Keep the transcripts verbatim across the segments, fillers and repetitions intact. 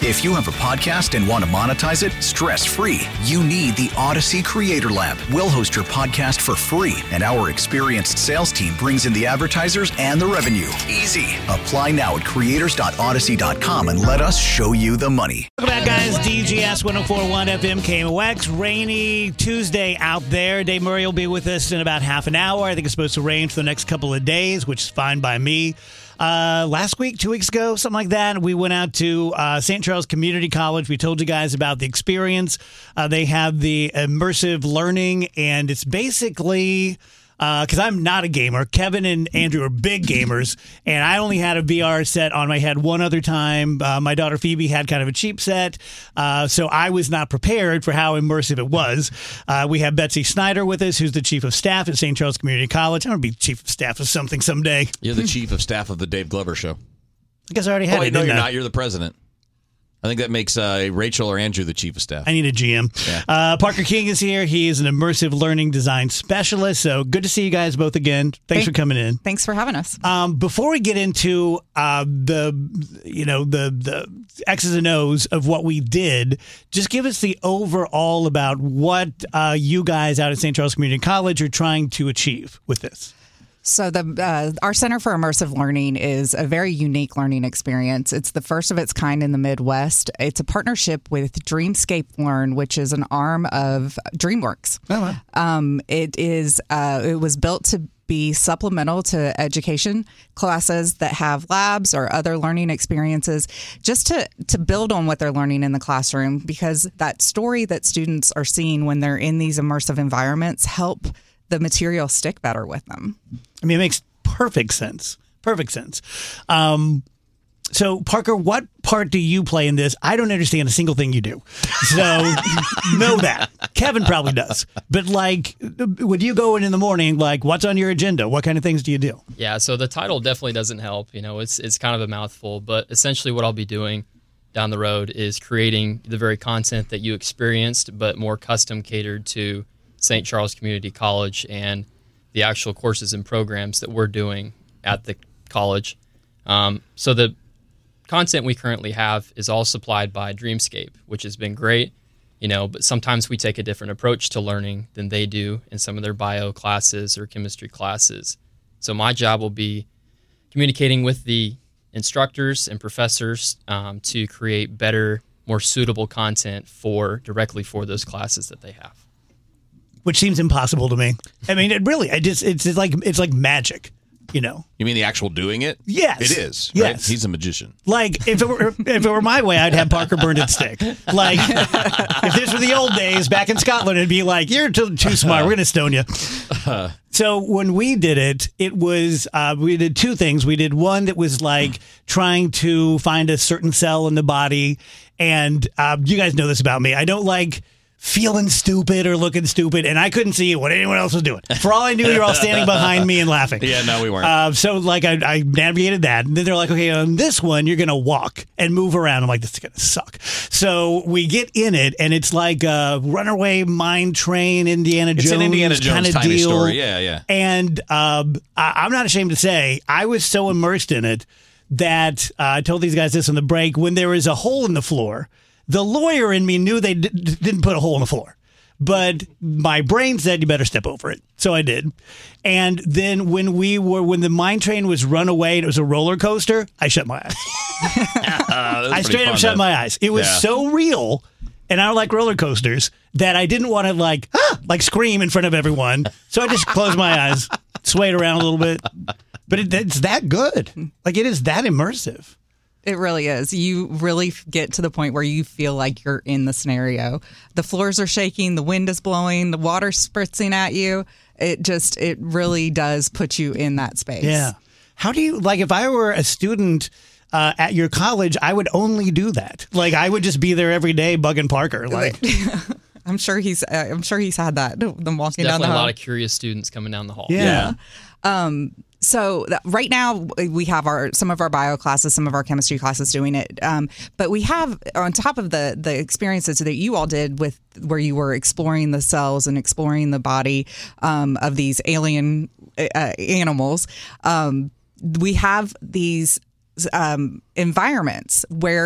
If you have a podcast and want to monetize it stress-free, you need the Odyssey Creator Lab. We'll host your podcast for free, and our experienced sales team brings in the advertisers and the revenue. Easy. Apply now at creators dot odyssey dot com and let us show you the money. Welcome back, guys. D G S one oh four point one F M K M O X. Rainy Tuesday out there. Dave Murray will be with us in about half an hour. I think it's supposed to rain for the next couple of days, which is fine by me. Uh, last week, two weeks ago, something like that, we went out to uh, Saint Charles Community College. We told you guys about the experience. Uh, they have the immersive learning, and it's basically... Because uh, I'm not a gamer. Kevin and Andrew are big gamers, and I only had a V R set on my head one other time. Uh, my daughter Phoebe had kind of a cheap set, uh, so I was not prepared for how immersive it was. Uh, we have Betsy Snyder with us, who's the chief of staff at Saint Charles Community College. I'm going to be chief of staff of something someday. You're the chief of staff of the Dave Glover Show. I guess I already had oh, wait, it. No, you're I? not. You're the president. I think that makes uh, Rachel or Andrew the chief of staff. I need a G M. Yeah. Uh, Parker King is here. He is an immersive learning design specialist. So good to see you guys both again. Thanks Thank, for coming in. Thanks for having us. Um, before we get into uh, the, you know, the the X's and O's of what we did, just give us the overall about what uh, you guys out at Saint Charles Community College are trying to achieve with this. So the uh, our Center for Immersive Learning is a very unique learning experience. It's the first of its kind in the Midwest. It's a partnership with Dreamscape Learn, which is an arm of DreamWorks. Oh, wow. Um, it is. Uh, it was built to be supplemental to education classes that have labs or other learning experiences, just to to build on what they're learning in the classroom, because that story that students are seeing when they're in these immersive environments help the material stick better with them. I mean, it makes perfect sense. Perfect sense. Um, so, Parker, what part do you play in this? I don't understand a single thing you do. So, know that. Kevin probably does. But, like, when you go in in the morning, like, what's on your agenda? What kind of things do you do? Yeah, so the title definitely doesn't help. You know, it's it's kind of a mouthful. But essentially what I'll be doing down the road is creating the very content that you experienced, but more custom catered to Saint Charles Community College and the actual courses and programs that we're doing at the college. Um, so the content we currently have is all supplied by Dreamscape, which has been great, you know, but sometimes we take a different approach to learning than they do in some of their bio classes or chemistry classes. So my job will be communicating with the instructors and professors um, to create better, more suitable content for directly for those classes that they have. Which seems impossible to me. I mean, it really, I just, it's, it's like, it's like magic, you know? You mean the actual doing it? Yes. It is. Yes. Right? He's a magician. Like, if it were if it were my way, I'd have Parker burned at stick. Like, if this were the old days back in Scotland, it'd be like, you're too, too smart. We're going to stone you. So when we did it, it was, uh, we did two things. We did one that was like trying to find a certain cell in the body. And uh, you guys know this about me. I don't like feeling stupid or looking stupid, and I couldn't see what anyone else was doing. For all I knew, you're all standing behind me and laughing. Yeah, no, we weren't. Uh, so, like, I, I navigated that, and then they're like, okay, on this one, you're going to walk and move around. I'm like, this is going to suck. So we get in it, and it's like a runaway mine train, Indiana Jones, it's an Indiana Jones kind of tiny deal. story. Yeah, yeah. And um, I, I'm not ashamed to say, I was so immersed in it that uh, I told these guys this on the break. When there was a hole in the floor, the lawyer in me knew they d- didn't put a hole in the floor, but my brain said you better step over it. So I did. And then when we were, when the mine train was run away and it was a roller coaster, I shut my eyes. uh, I straight up shut my eyes. It was yeah. so real. And I don't like roller coasters that I didn't want to like, ah, like scream in front of everyone. So I just closed my eyes, swayed around a little bit, but it, it's that good. Like it is that immersive. It really is. You really get to the point where you feel like you're in the scenario. The floors are shaking, the wind is blowing, the water's spritzing at you. It just, it really does put you in that space. Yeah. How do you, like, if I were a student uh, at your college, I would only do that. Like, I would just be there every day bugging Parker. Like, I'm sure he's, uh, I'm sure he's had that, them walking down the hall. Definitely a lot of curious students coming down the hall. Yeah. yeah. Um, So th- right now we have our some of our bio classes, some of our chemistry classes doing it. Um, but we have on top of the the experiences that you all did with where you were exploring the cells and exploring the body um, of these alien uh, animals. Um, we have these um, environments where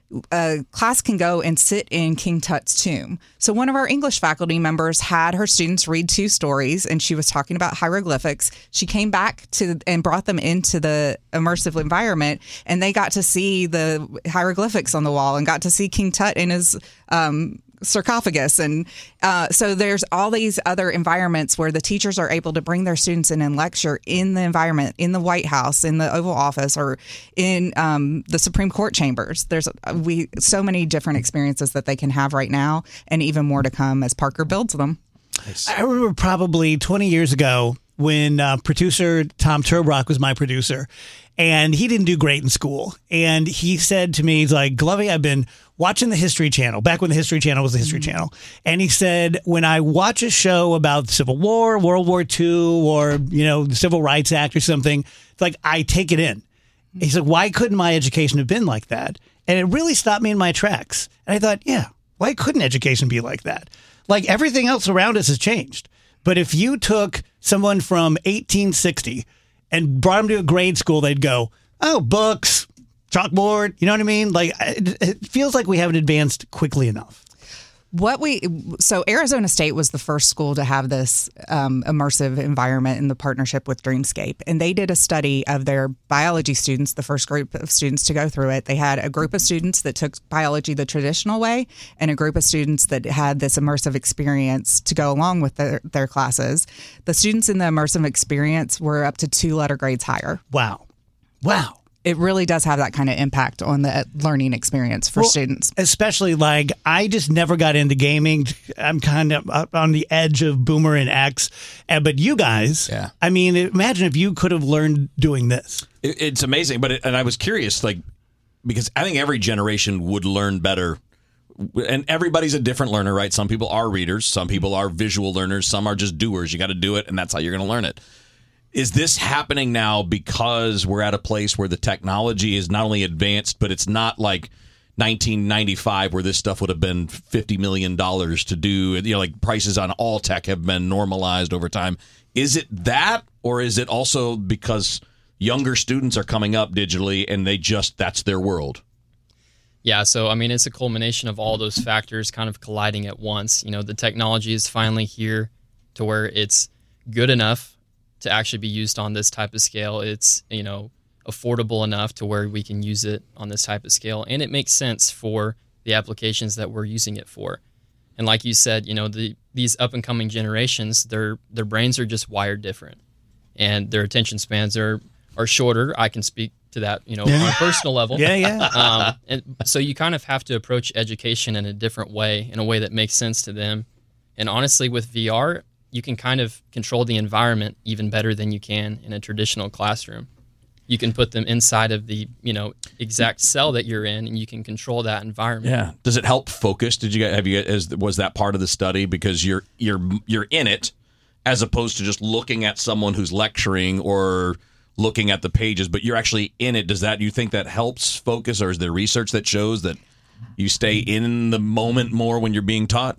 a class can go and sit in King Tut's tomb. So one of our English faculty members had her students read two stories, and she was talking about hieroglyphics. She came back to and brought them into the immersive environment, and they got to see the hieroglyphics on the wall and got to see King Tut in his um, sarcophagus. And uh, so there's all these other environments where the teachers are able to bring their students in and lecture in the environment, in the White House, in the Oval Office, or in um, the Supreme Court chambers. There's we so many different experiences that they can have right now, and even more to come as Parker builds them. Nice. I remember probably twenty years ago when uh, producer Tom Turbrock was my producer, and he didn't do great in school. And he said to me, he's like, Glovey, I've been watching the History Channel, back when the History Channel was the History mm-hmm. Channel. And he said, when I watch a show about the Civil War, World War Two, or, you know, the Civil Rights Act or something, it's like, I take it in. He said, why couldn't my education have been like that? And it really stopped me in my tracks. And I thought, yeah, why couldn't education be like that? Like, everything else around us has changed. But if you took someone from eighteen sixty and brought them to a grade school, they'd go, oh, books, chalkboard, you know what I mean? Like, it, it feels like we haven't advanced quickly enough. What we so Arizona State was the first school to have this um, immersive environment in the partnership with Dreamscape, and they did a study of their biology students, the first group of students to go through it. They had a group of students that took biology the traditional way, and a group of students that had this immersive experience to go along with their, their classes. The students in the immersive experience were up to two letter grades higher. Wow, wow. It really does have that kind of impact on the learning experience for well, students. Especially, like, I just never got into gaming. I'm kind of on the edge of Boomer and X. Uh, but you guys, yeah. I mean, imagine if you could have learned doing this. It, it's amazing. But it, and I was curious, like, because I think every generation would learn better. And everybody's a different learner, right? Some people are readers. Some people are visual learners. Some are just doers. You got to do it, and that's how you're going to learn it. Is this happening now because we're at a place where the technology is not only advanced, but it's not like nineteen ninety-five where this stuff would have been fifty million dollars to do? You know, like prices on all tech have been normalized over time. Is it that, or is it also because younger students are coming up digitally and they just, that's their world? Yeah, so I mean, it's a culmination of all those factors kind of colliding at once. You know, the technology is finally here to where it's good enough to actually be used on this type of scale. It's, you know, affordable enough to where we can use it on this type of scale, and it makes sense for the applications that we're using it for. And like you said, you know, the these up and coming generations, their their brains are just wired different, and their attention spans are are shorter. I can speak to that, you know, on a personal level. Yeah, yeah. Um, and so you kind of have to approach education in a different way, in a way that makes sense to them. And honestly, with V R, you can kind of control the environment even better than you can in a traditional classroom. You can put them inside of the, you know, exact cell that you're in, and you can control that environment. Yeah. Does it help focus? Did you have you as was that part of the study, because you're you're you're in it as opposed to just looking at someone who's lecturing or looking at the pages, but you're actually in it. Does that, you think that helps focus, or is there research that shows that you stay in the moment more when you're being taught?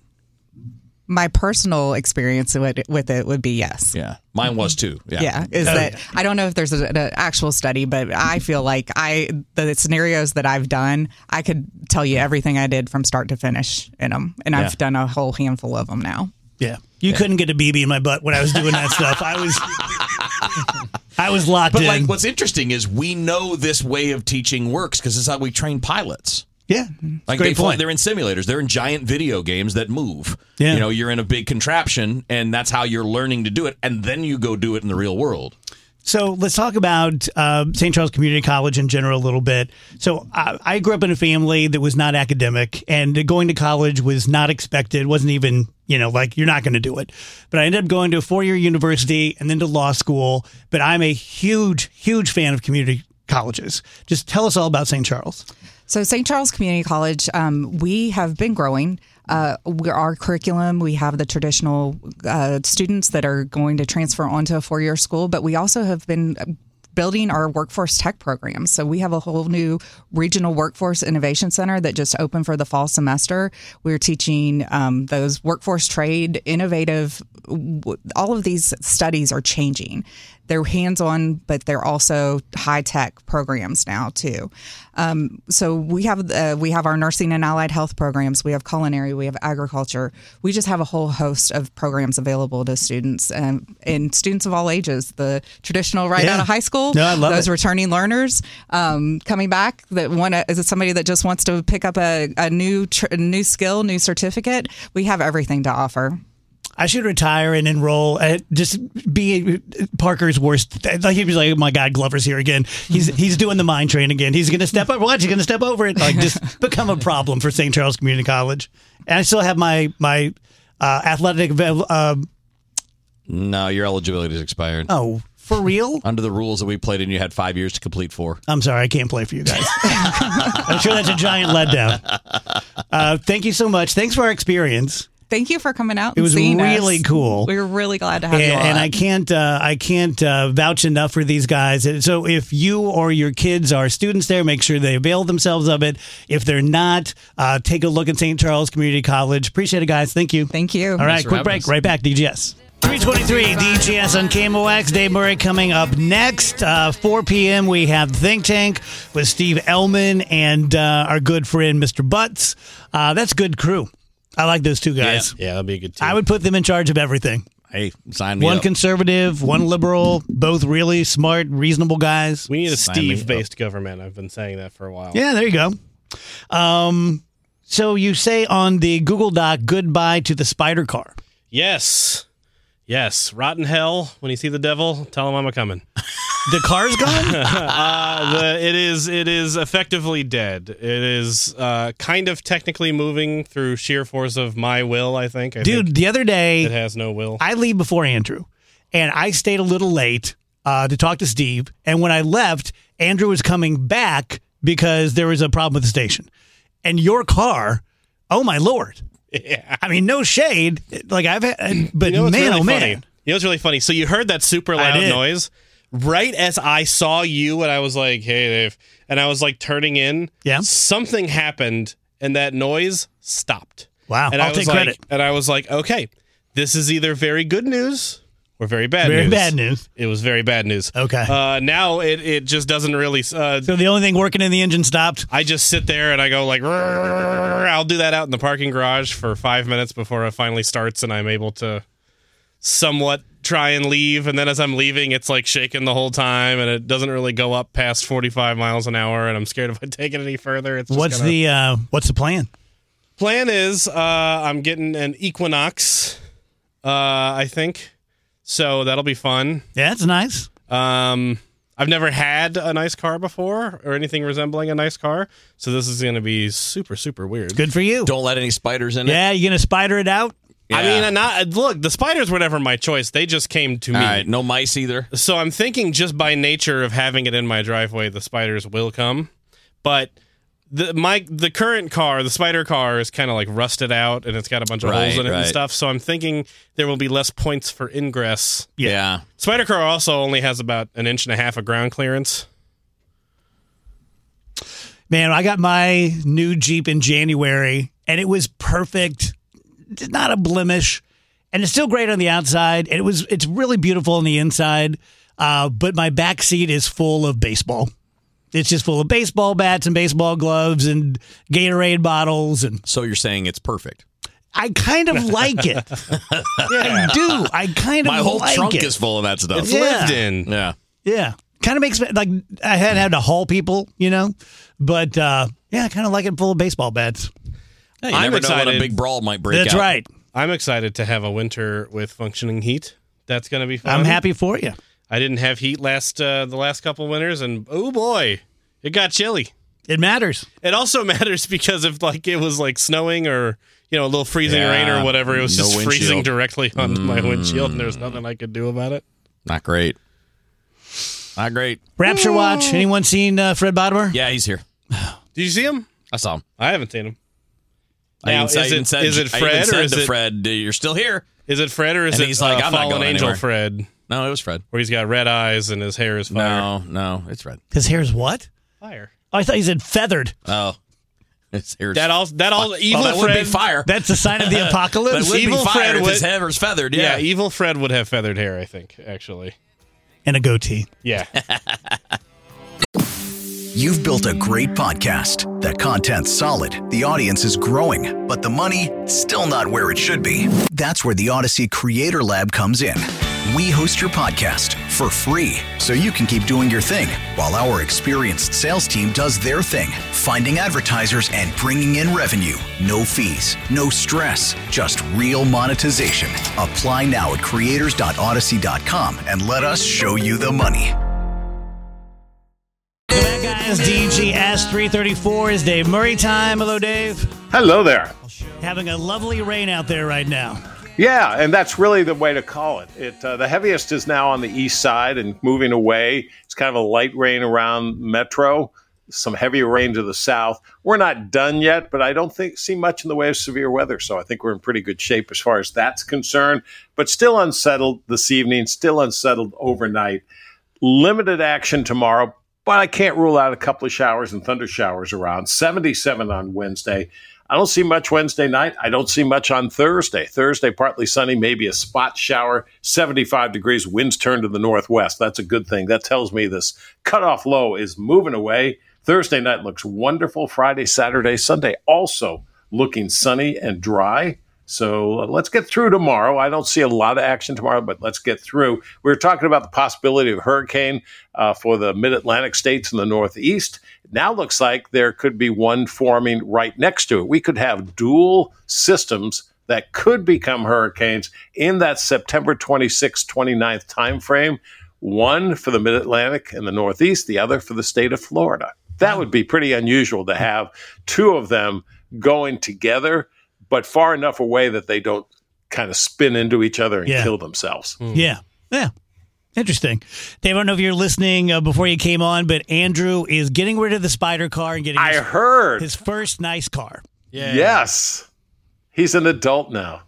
My personal experience with it, with it would be yes. Yeah, mine was too. Yeah, yeah is oh, that yeah. I don't know if there's an actual study, but I feel like I the scenarios that I've done, I could tell you everything I did from start to finish in them, and Yeah. I've done a whole handful of them now. Yeah. You yeah. couldn't get a B B in my butt when I was doing that stuff. I was I was locked but in. But like, what's interesting is we know this way of teaching works because it's how we train pilots. Yeah, like great they fly, point. They're in simulators. They're in giant video games that move. Yeah. You know, you're in a big contraption, and that's how you're learning to do it. And then you go do it in the real world. So let's talk about uh, Saint Charles Community College in general a little bit. So I, I grew up in a family that was not academic, and going to college was not expected. Wasn't even, you know, like, you're not going to do it. But I ended up going to a four-year university and then to law school. But I'm a huge, huge fan of community colleges. Just tell us all about Saint Charles. So Saint Charles Community College, um, we have been growing. Uh, we, our curriculum, we have the traditional uh, students that are going to transfer onto a four-year school, but we also have been building our workforce tech programs. So we have a whole new regional workforce innovation center that just opened for the fall semester. We're teaching um, those workforce trade, innovative, all of these studies are changing. they're hands-on, but they're also high-tech programs now too. Um, so we have uh, we have our nursing and allied health programs. We have culinary. We have agriculture. We just have a whole host of programs available to students and, and students of all ages. The traditional right Yeah. out of high school, No, I love those it. returning learners um, coming back. That one is somebody that just wants to pick up a, a new tr- new skill, new certificate. We have everything to offer. I should retire and enroll at just be Parker's worst. Like he was like, oh my God, Glover's here again. He's he's doing the mind train again. He's going to step up. What? He's going to step over it. Like just become a problem for Saint Charles Community College. And I still have my my uh, athletic. Uh, No, your eligibility is expired. oh, for real? Under the rules that we played in, you had five years to complete four. I'm sorry, I can't play for you guys. I'm sure that's a giant letdown. Uh, thank you so much. Thanks for our experience. Thank you for coming out. It was and seeing really us. cool. We were really glad to have And, you on. and I can't, uh, I can't uh, vouch enough for these guys. So if you or your kids are students there, make sure they avail themselves of it. If they're not, uh, take a look at Saint Charles Community College. Appreciate it, guys. Thank you. Thank you. All right, Thanks for quick having break. us. Right back. D G S. three twenty-three D G S on K M O X. Dave Murray coming up next. Uh, four p.m. we have Think Tank with Steve Ellman and uh, our good friend Mister Butts. Uh, that's a good crew. I like those two guys. Yeah, that'll be a good team. I would put them in charge of everything. Hey, sign me One up. conservative, one liberal, both really smart, reasonable guys. we need a Sign me up. Steve-based government. I've been saying that for a while. Yeah, there you go. Um, so you say on the Google Doc, goodbye to the spider car. Yes. Yes. Rotten hell. When you see the devil, tell him I'm a coming. The car's gone? Uh, the, it is it is effectively dead. It is uh, kind of technically moving through sheer force of my will, I think. I Dude, think the other day, it has no will. I leave before Andrew, and I stayed a little late uh, to talk to Steve. And when I left, Andrew was coming back because there was a problem with the station. And your car, oh my Lord. Yeah. I mean, no shade. Like I've had, but You know what's man, really oh funny? man. You know what's really funny? So you heard that super I loud did. noise right as I saw you, and I was like, "Hey, Dave," and I was like turning in. Yeah. Something happened, and that noise stopped. Wow, And I'll I was take like, credit. And I was like, "Okay, this is either very good news or very bad Very news." bad news. It was very bad news. Okay. Uh, now it it just doesn't really. Uh, So the only thing working in the engine stopped. I just sit there and I go like, "Rrrr." I'll do that out in the parking garage for five minutes before it finally starts, and I'm able to somewhat try and leave. And then as I'm leaving, it's like shaking the whole time, and it doesn't really go up past forty-five miles an hour. And I'm scared if I take it any further, it's just What's gonna... the uh, what's the plan? plan is uh, I'm getting an Equinox, uh, I think, so that'll be fun. Yeah, that's nice. Um, I've never had a nice car before or anything resembling a nice car, so this is going to be super, super weird. Good for you. Don't let any spiders in it. Yeah, you gonna spider it out? I Yeah. mean, not look. The spiders were never my choice; they just came to me. All right, no mice either. So I'm thinking, just by nature of having it in my driveway, the spiders will come. But the my the current car, the spider car, is kind of like rusted out, and it's got a bunch of Right, holes in it right. and stuff. So I'm thinking there will be less points for ingress. Yeah. Spider car also only has about an inch and a half of ground clearance. Man, I got my new Jeep in January, and it was perfect. Not a blemish, and it's still great on the outside. And it was it's really beautiful on the inside. Uh, but my back seat is full of baseball. It's just full of baseball bats and baseball gloves and Gatorade bottles, and So you're saying it's perfect. I kind of like it. I do. I kind of My whole like trunk it. is full of that stuff. It's Yeah. lived in. Yeah. Yeah. Kind of makes me like I had had to haul people, you know, but uh, yeah, I kind of like it full of baseball bats. Hey, you I'm never know when a excited. big brawl might break That's out. right. I'm excited to have a winter with functioning heat. That's going to be fun. I'm happy for you. I didn't have heat last uh, the last couple winters, and oh boy, it got chilly. It matters. It also matters because if like it was like snowing or you know a little freezing Yeah, rain or whatever, it was no just freezing windshield. directly onto my windshield, and there's nothing I could do about it. Not great. Not great. Rapture Watch. Anyone seen uh, Fred Bottomer? Yeah, he's here. Did you see him? I saw him. I haven't seen him. I Now, even said, is I even it- said, is it I even Fred or said is to it- Fred, you're still here. Is it Fred or is And it he's like, uh, I'm not Fallen going Angel anywhere. Fred, No, it was Fred. where he's got red eyes and his hair is fire? No, no, it's Fred. His hair's what? Fire. Oh, I thought you said feathered. Oh. His hair's That all. That all. Evil well, that Fred. would be fire. That's the sign of the That apocalypse. would Evil be fire Fred if his would- hair was feathered. Yeah. Yeah. Evil Fred would have feathered hair. I think actually. and a goatee. Yeah. You've built a great podcast. The content's solid, the audience is growing, but the money, still not where it should be. That's where the Odyssey Creator Lab comes in. We host your podcast for free, so you can keep doing your thing while our experienced sales team does their thing, finding advertisers and bringing in revenue. No fees, no stress, just real monetization. Apply now at creators dot odyssey dot com and let us show you the money. Welcome back, guys. D G S three thirty-four is Dave Murray time. Hello, Dave. Hello there. Having a lovely rain out there right now. Yeah, and that's really the way to call it. It uh, the heaviest is now on the east side and moving away. It's kind of a light rain around Metro, some heavier rain to the south. We're not done yet, but I don't think see much in the way of severe weather, so I think we're in pretty good shape as far as that's concerned. But still unsettled this evening, still unsettled overnight. Limited action tomorrow, but I can't rule out a couple of showers and thunder showers around. seventy-seven on Wednesday. I don't see much Wednesday night. I don't see much on Thursday. Thursday, partly sunny, maybe a spot shower, seventy-five degrees, winds turn to the northwest. That's a good thing. That tells me this cutoff low is moving away. Thursday night looks wonderful. Friday, Saturday, Sunday also looking sunny and dry. So uh, let's get through tomorrow. I don't see a lot of action tomorrow, but let's get through. We were talking about the possibility of a hurricane uh, for the mid-Atlantic states in the Northeast. It now looks like there could be one forming right next to it. We could have dual systems that could become hurricanes in that September twenty-sixth, twenty-ninth timeframe. One for the mid-Atlantic and the Northeast, the other for the state of Florida. That would be pretty unusual to have two of them going together, but far enough away that they don't kind of spin into each other and Yeah. kill themselves. Mm. Yeah. Yeah. Interesting. Dave, I don't know if you're listening uh, before you came on, but Andrew is getting rid of the spider car and getting I his, heard. his first nice car. Yeah. Yes. He's an adult now.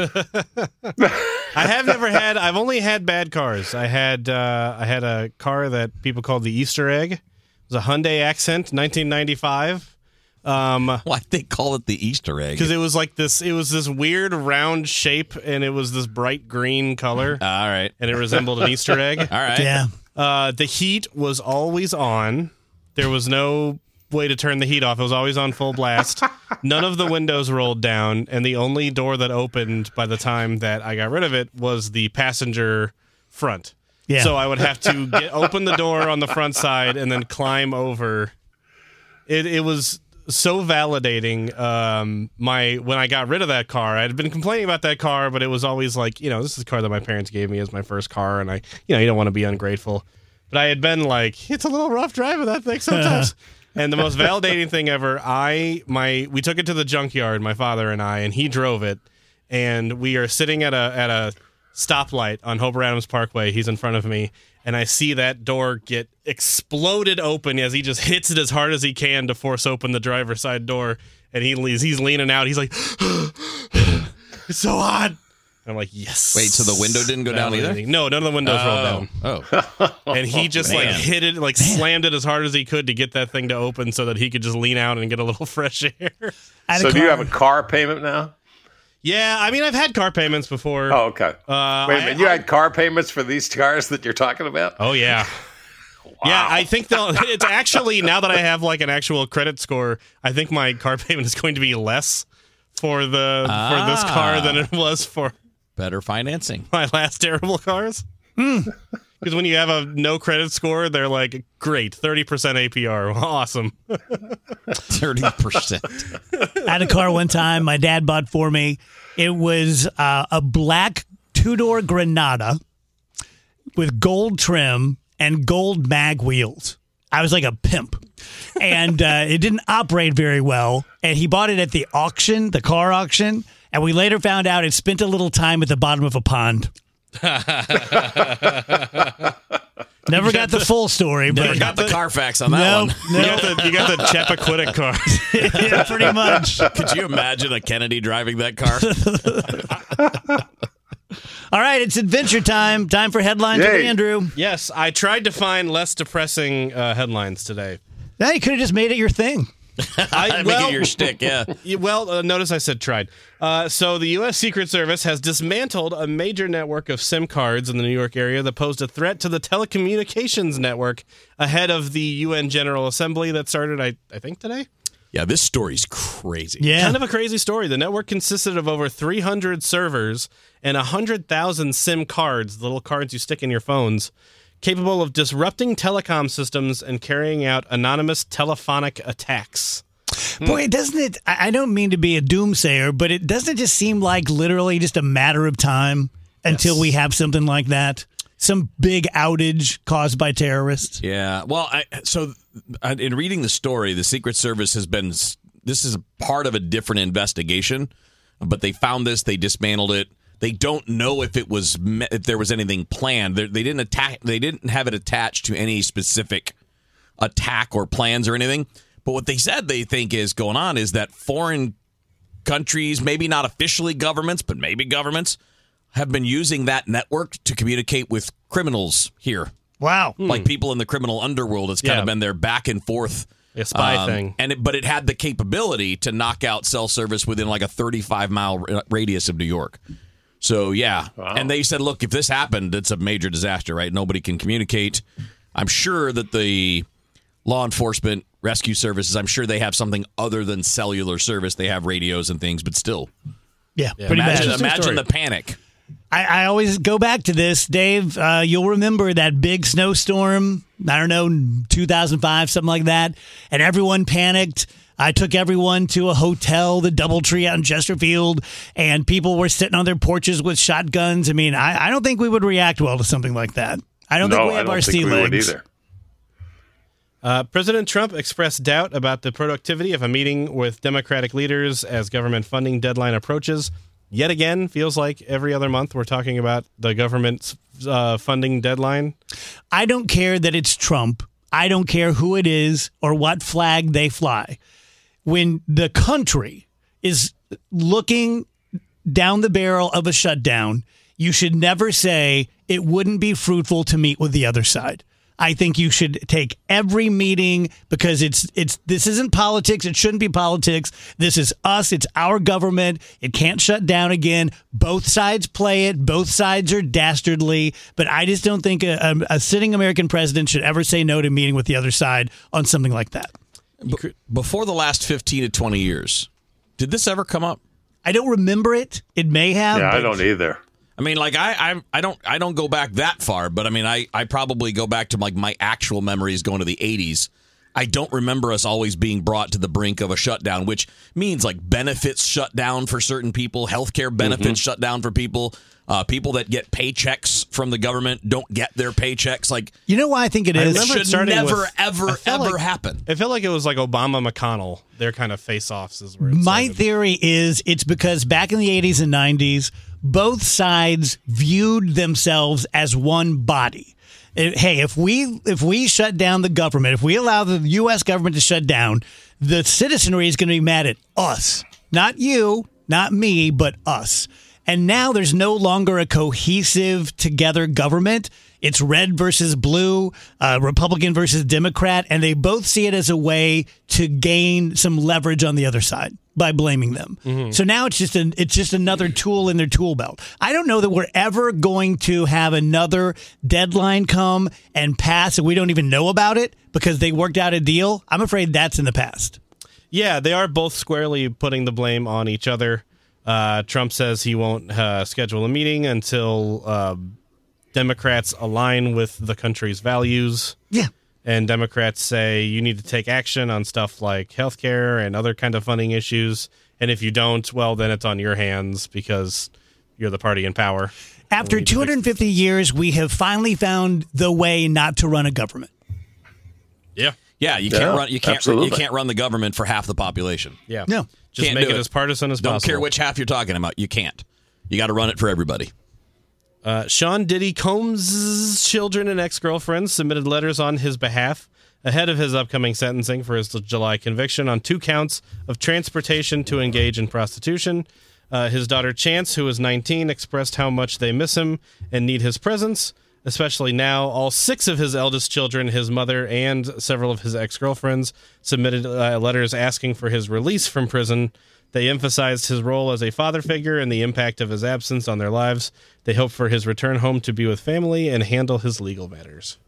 I have never had. I've only had bad cars. I had. Uh, I had a car that people called the Easter egg. It was a Hyundai Accent, nineteen ninety-five. Um, Why'd they call it the Easter egg? because it was like this. It was this weird round shape, and it was this bright green color, All right. and it resembled an Easter egg. All right. Yeah. Uh, the heat was always on. There was no way to turn the heat off. It was always on full blast. None of the windows rolled down, and the only door that opened by the time that I got rid of it was the passenger front. Yeah. So I would have to get, open the door on the front side and then climb over. It it was so validating. Um, my when I got rid of that car, I had been complaining about that car, but it was always like, you know, this is a car that my parents gave me as my first car, and I, you know, you don't want to be ungrateful. But I had been like, it's a little rough driving that thing sometimes. And the most validating thing ever, I my we took it to the junkyard, my father and I, and he drove it, and we are sitting at a at a stoplight on Hope Adams Parkway. He's in front of me, and I see that door get exploded open as he just hits it as hard as he can to force open the driver's side door. And he he's leaning out. He's like, it's so hot. I'm like, yes. Wait, so the window didn't go down either? No, none of the windows rolled down. Oh. And he just like Man. hit it, like slammed it as hard as he could to get that thing to open so that he could just lean out and get a little fresh air. I had So a do you car- have a car payment now? Yeah, I mean, I've had car payments before. Oh, okay. Uh, Wait a minute. I- You had car payments for these cars that you're talking about? Oh yeah. Yeah, I think they'll. It's actually, now that I have like an actual credit score, I think my car payment is going to be less for the for this Ah. car than it was for Better financing. my last terrible cars. Because when you have a no credit score, they're like, great, thirty percent A P R, awesome. thirty percent. I had a car one time my dad bought for me. It was uh, a black two-door Granada with gold trim and gold mag wheels. I was like a pimp. And uh, it didn't operate very well. And he bought it at the auction, the car auction. And we later found out it spent a little time at the bottom of a pond. Never got the full story, but Never got the Carfax on that no, one. You no, got the you got the Chappaquiddick car. yeah, pretty much. Could you imagine a Kennedy driving that car? All right, it's adventure time. Time for headlines with Yay. Andrew. Yes, I tried to find less depressing uh, headlines today. Now you could have just made it your thing. I, Making your shtick, yeah. Well, uh, notice I said tried. Uh, so the U S. Secret Service has dismantled a major network of SIM cards in the New York area that posed a threat to the telecommunications network ahead of the U N General Assembly that started, I, I think, today. Yeah, this story's crazy. Yeah. Kind of a crazy story. The network consisted of over three hundred servers and one hundred thousand SIM cards, the little cards you stick in your phones, capable of disrupting telecom systems and carrying out anonymous telephonic attacks. Boy, doesn't it? I I don't mean to be a doomsayer, but it doesn't it just seem like literally just a matter of time until Yes. we have something like that? Some big outage caused by terrorists? Yeah. Well, I, so uh, in reading the story, the Secret Service has been, this is a part of a different investigation, but they found this, they dismantled it. They don't know if it was, if there was anything planned. They, they didn't attack, they didn't have it attached to any specific attack or plans or anything. But what they said they think is going on is that foreign countries, maybe not officially governments, but maybe governments, have been using that network to communicate with criminals here. Wow. Like people in the criminal underworld. It's kind Yeah. of been their back and forth. A spy um, thing. And it, but it had the capability to knock out cell service within like a thirty-five mile r- radius of New York. So, yeah. Wow. And they said, look, if this happened, it's a major disaster, right? Nobody can communicate. I'm sure that the law enforcement rescue services, I'm sure they have something other than cellular service. They have radios and things, but still. Yeah, pretty Imagine, bad. imagine the panic. I, I always go back to this, Dave. Uh, you'll remember that big snowstorm, I don't know, two thousand five, something like that, and everyone panicked. I took everyone to a hotel, the Doubletree out in Chesterfield, and people were sitting on their porches with shotguns. I mean, I, I don't think we would react well to something like that. I don't no, think we I have don't our think sea we would legs. either. Uh, President Trump expressed doubt about the productivity of a meeting with Democratic leaders as government funding deadline approaches. Yet again, feels like every other month we're talking about the government's uh, funding deadline. I don't care that it's Trump. I don't care who it is or what flag they fly. When the country is looking down the barrel of a shutdown, you should never say it wouldn't be fruitful to meet with the other side. I think you should take every meeting because it's it's this isn't politics. It shouldn't be politics. This is us. It's our government. It can't shut down again. Both sides play it. Both sides are dastardly. But I just don't think a, a, a sitting American president should ever say no to meeting with the other side on something like that. B- before the last fifteen to twenty years, did this ever come up? I don't remember it. It may have. Yeah, I but- don't either. I mean, like I, I, I don't, I don't go back that far, but I mean, I, I probably go back to like my actual memories going to the eighties. I don't remember us always being brought to the brink of a shutdown, which means like benefits shut down for certain people, healthcare benefits Mm-hmm. shut down for people, uh, people that get paychecks from the government don't get their paychecks. Like, You know why I think it I is? remember it should starting never, with- ever, I felt ever like- happen. It felt like it was like Obama McConnell. Their kind of face-offs is where it My started. theory is it's because back in the eighties and nineties, both sides viewed themselves as one body. Uh, Hey, if we if we shut down the government, if we allow the U S government to shut down, the citizenry is going to be mad at us. Not you, not me, but us. And now there's no longer a cohesive together government. It's red versus blue, uh, Republican versus Democrat, and they both see it as a way to gain some leverage on the other side by blaming them. So now it's just an it's just another tool in their tool belt. I don't know that we're ever going to have another deadline come and pass and we don't even know about it because they worked out a deal. I'm afraid that's in the past. Yeah, they are both squarely putting the blame on each other. Uh, Trump says he won't uh, schedule a meeting until uh, Democrats align with the country's values. Yeah. And Democrats say you need to take action on stuff like healthcare and other kind of funding issues. And if you don't, well, then it's on your hands because you're the party in power. After two hundred fifty years, we have finally found the way not to run a government. Yeah. Yeah, you Yeah, can't run. You can't. absolutely. You can't run the government for half the population. Yeah. No. Just Can't make do it, it. as partisan as Don't possible. care which half you're talking about. You can't. You got to run it for everybody. Uh, Sean Diddy Combs' children and ex-girlfriends submitted letters on his behalf ahead of his upcoming sentencing for his July conviction on two counts of transportation to engage in prostitution. Uh, his daughter Chance, who is nineteen, expressed how much they miss him and need his presence. especially now. All six of his eldest children, his mother, and several of his ex-girlfriends submitted uh, letters asking for his release from prison. They emphasized his role as a father figure and the impact of his absence on their lives. They hope for his return home to be with family and handle his legal matters.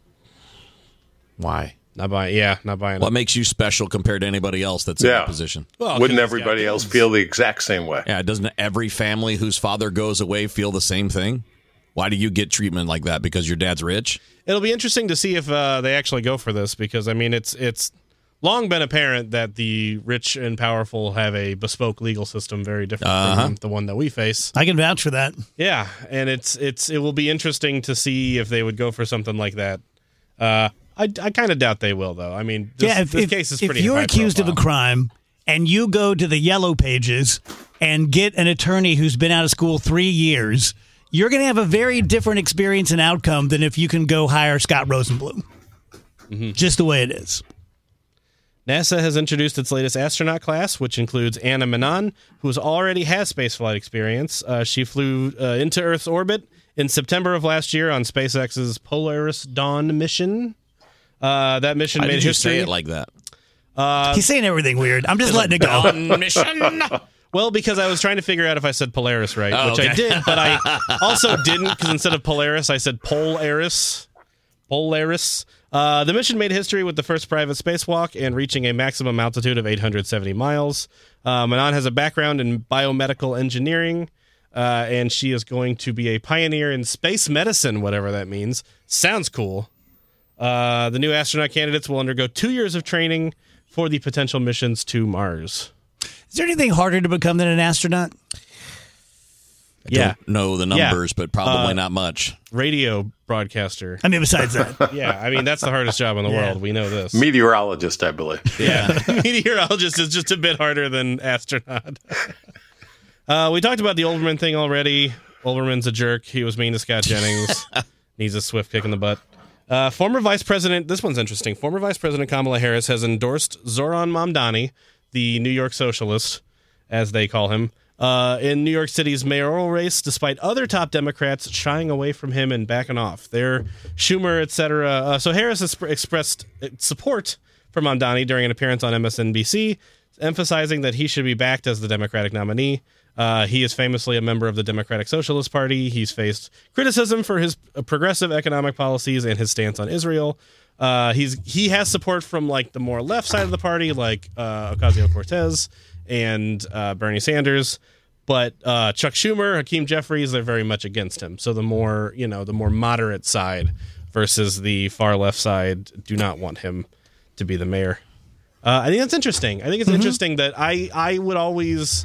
Why? Not buying, yeah, not buying What it. makes you special compared to anybody else that's in Yeah. that position? Well, Wouldn't 'cause he's everybody got else kids. feel the exact same way? Yeah, doesn't every family whose father goes away feel the same thing? Why do you get treatment like that? Because your dad's rich? It'll be interesting to see if uh, they actually go for this, because I mean, it's it's long been apparent that the rich and powerful have a bespoke legal system very different Uh-huh. from the one that we face. I can vouch for that. Yeah, and it's it's it will be interesting to see if they would go for something like that. Uh, I, I kind of doubt they will, though. I mean, this, yeah, if, this if, case is if pretty you're high accused profile. of a crime and you go to the yellow pages and get an attorney who's been out of school three years, you're going to have a very different experience and outcome than if you can go hire Scott Rosenblum. Mm-hmm. Just the way it is. NASA has introduced its latest astronaut class, which includes Anna Menon, who already has spaceflight experience. Uh, she flew uh, into Earth's orbit in September of last year on SpaceX's Polaris Dawn mission. Uh, that mission Why made did you history. say it like that? He's saying everything weird. I'm just letting it go. On mission. Well, because I was trying to figure out if I said Polaris right, Oh, which okay. I did, but I also didn't, because instead of Polaris, I said Polaris. Polaris. Uh, the mission made history with the first private spacewalk and reaching a maximum altitude of eight hundred seventy miles. Uh, Manon has a background in biomedical engineering, uh, and she is going to be a pioneer in space medicine, whatever that means. Sounds cool. Uh, the new astronaut candidates will undergo two years of training for the potential missions to Mars. Is there anything harder to become than an astronaut? I Yeah. don't know the Yeah. numbers, but probably Uh, not much. Radio broadcaster. I mean, besides that. Yeah, I mean, that's the hardest job in the Yeah. world. We know this. Meteorologist, I believe. Yeah. Meteorologist is just a bit harder than astronaut. uh, we talked about the Olbermann thing already. Olbermann's a jerk. He was mean to Scott Jennings. Needs a swift kick in the butt. Uh, former Vice President, this one's interesting. Former Vice President Kamala Harris has endorsed Zoran Mamdani, the New York socialist, as they call him, uh, in New York City's mayoral race, despite other top Democrats shying away from him and backing off. They're Schumer, et cetera. Uh, so Harris has sp- expressed support for Mamdani during an appearance on M S N B C, emphasizing that he should be backed as the Democratic nominee. Uh, he is famously a member of the Democratic Socialist Party. He's faced criticism for his progressive economic policies and his stance on Israel. Uh, he's he has support from like the more left side of the party, like uh, Ocasio-Cortez and uh, Bernie Sanders. But uh, Chuck Schumer, Hakeem Jeffries, they're very much against him. So the more you know, the more moderate side versus the far left side do not want him to be the mayor. Uh, I think that's interesting. I think it's mm-hmm. interesting that I I would always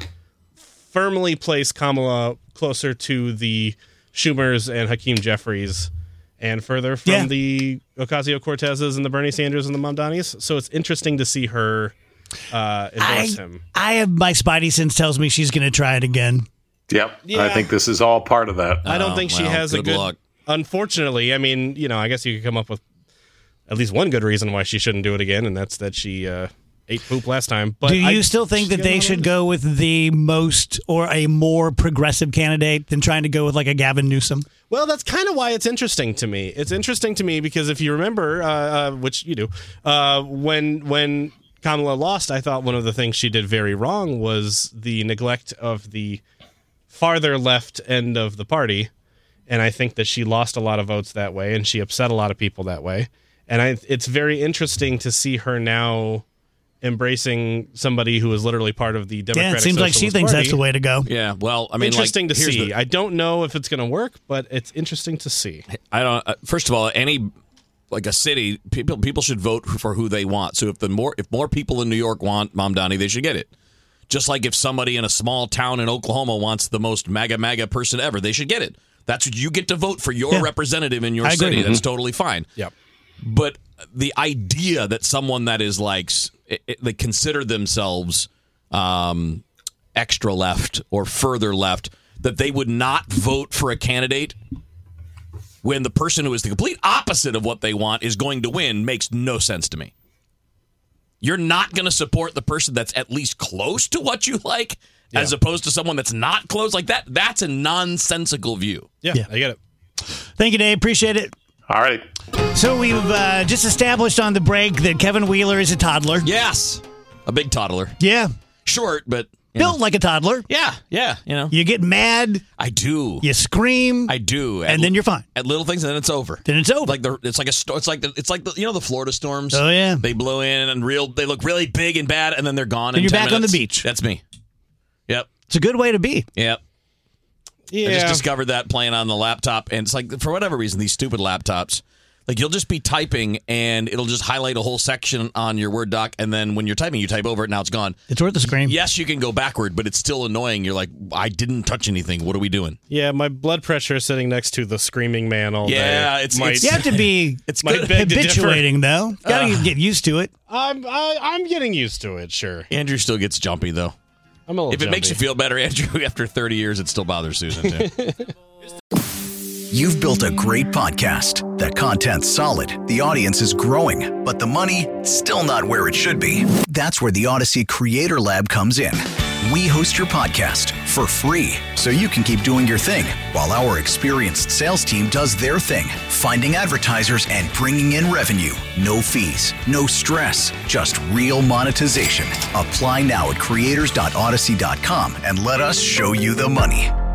firmly place Kamala closer to the Schumers and Hakeem Jeffries and further from Yeah. the Ocasio-Cortezes and the Bernie Sanders and the Mamdanis. So it's interesting to see her uh, endorse I, him. I have my spidey sense tells me she's going to try it again. Yep. Yeah. I think this is all part of that. I don't Oh, think she well, has a good good... luck. Unfortunately, I mean, you know, I guess you could come up with at least one good reason why she shouldn't do it again, and that's that she uh, ate poop last time. But Do you I- still think she's that got they a should lot go with the most or a more progressive candidate than trying to go with like a Gavin Newsom? Well, that's kind of why it's interesting to me. It's interesting to me because if you remember, uh, uh, which you do, uh, when when Kamala lost, I thought one of the things she did very wrong was the neglect of the farther left end of the party. And I think that she lost a lot of votes that way, and she upset a lot of people that way. And I, it's very interesting to see her now embracing somebody who is literally part of the Democratic Yeah, it seems like she Socialist thinks Party. that's the way to go. Yeah, well, I mean, Interesting like, to here's see. the- I don't know if it's going to work, but it's interesting to see. I don't. Uh, first of all, any like a city, people people should vote for who they want. So if the more if more people in New York want Mamdani, they should get it. Just like if somebody in a small town in Oklahoma wants the most MAGA MAGA person ever, they should get it. That's what you get to vote for your Yeah. representative in your I agree. city. Mm-hmm. That's totally fine. Yep. But the idea that someone that is like s- it, it- they consider themselves um, extra left or further left, that they would not vote for a candidate when the person who is the complete opposite of what they want is going to win makes no sense to me. You're not going to support the person that's at least close to what you like, as opposed to someone that's not close like that. That's a nonsensical view. Yeah, Yeah. I get it. Thank you, Dave. Appreciate it. All right. So we've uh, just established on the break that Kevin Wheeler is a toddler. Yes. A big toddler. Yeah. Short, but... Built know. like a toddler. Yeah, yeah, you know. You get mad. I do. You scream. I do. And At- then you're fine. At little things, and then it's over. Then it's over. Like the, it's like a, sto- it's like the, it's like the, you know, the Florida storms. Oh, yeah. They blow in and real, they look really big and bad, and then they're gone. And in you're ten back on the minutes. beach. That's me. Yep. It's a good way to be. Yep. Yeah. I just discovered that playing on the laptop, and it's like, for whatever reason, these stupid laptops, like you'll just be typing, and it'll just highlight a whole section on your Word doc, and then when you're typing, you type over it, now it's gone. It's worth the scream. Yes, you can go backward, but it's still annoying. You're like, I didn't touch anything. What are we doing? Yeah, my blood pressure is sitting next to the screaming man all Yeah, day. it's- Might- it's- You have to be It's Might good. beg to differ. habituating, though. Got to get used to it. I'm I, I'm getting used to it. Sure, Andrew still gets jumpy, though. I'm a little. If it makes you jumpy. feel better, Andrew, after thirty years, it still bothers Susan, too. You've built a great podcast. The content's solid, the audience is growing, but the money, still not where it should be. That's where the Odyssey Creator Lab comes in. We host your podcast for free, so you can keep doing your thing, while our experienced sales team does their thing, finding advertisers and bringing in revenue. No fees, no stress, just real monetization. Apply now at creators dot odyssey dot com and let us show you the money.